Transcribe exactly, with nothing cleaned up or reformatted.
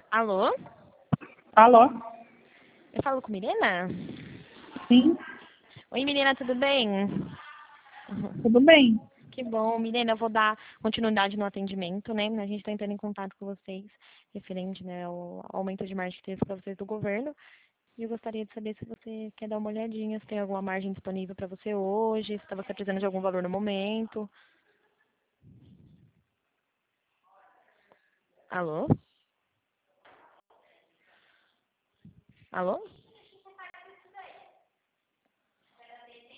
Alô? Alô? Eu falo com Milena? Sim, Oi, Milena, tudo bem? tudo bem. Que bom, Milena, eu vou dar continuidade no atendimento, né? A gente está entrando em contato com vocês, referente, né, ao aumento de margem que teve para vocês do governo. E eu gostaria de saber se você quer dar uma olhadinha, se tem alguma margem disponível para você hoje, se tá você precisando de algum valor no momento. Alô? Alô?